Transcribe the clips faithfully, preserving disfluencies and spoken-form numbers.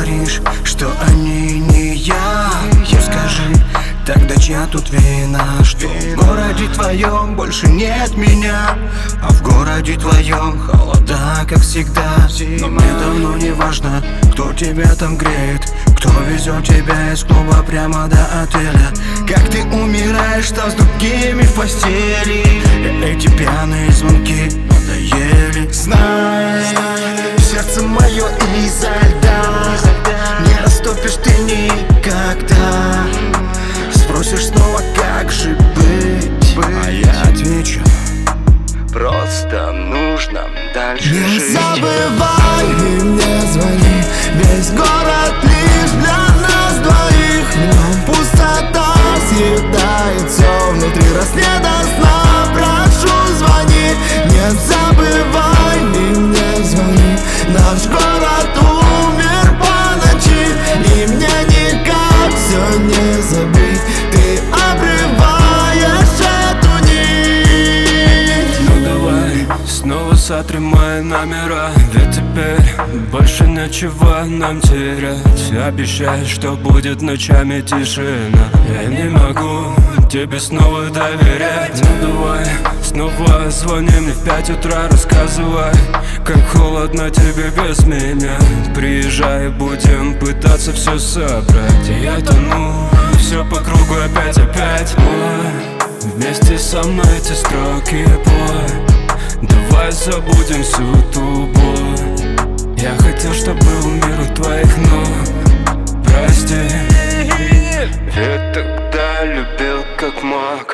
говоришь, что они не я. Я скажи, тогда чья тут вина? Что в городе твоем больше нет меня, а в городе твоем холода, как всегда. Но мне давно не важно, кто тебя там греет, кто везет тебя из клуба прямо до отеля. Как ты умираешь там с другими в постели, и эти пьяные звонки надоели. Знай, сердце мое изо льда, не растопишь ты никогда. Спросишь снова, как же быть, а я отвечу: просто нужно дальше не жить. Не забывай и мне звони, весь город лишь для нас двоих. В нем пустота съедает все внутри, раз не до сна. Прошу, звони, не забывай и мне звони. Наш город умер по ночи, и мне никак все не забыть. Ты обрываешь эту нить. Ну давай, снова сотри мои номера, ведь теперь больше ничего нам терять. Обещай, что будет ночами тишина. Я не могу тебе снова доверять. Ну давай, снова звони мне в пять утра, рассказывай, как холодно тебе без меня. Приезжай, будем пытаться все собрать. И я тону, все по кругу опять-опять. Ой, вместе со мной эти строки, бой, давай забудем всю ту боль. Я хотел, чтобы был мир у твоих ног. Прости, ведь тогда любил как мог.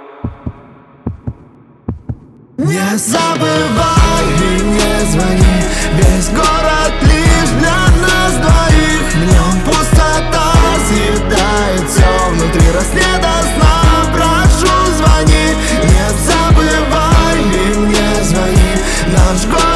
Не забывай и не звони, весь город лишь для нас двоих. В нем пустота съедает все внутри, раз не до сна. Прошу, звони, не забывай и мне звони. Наш город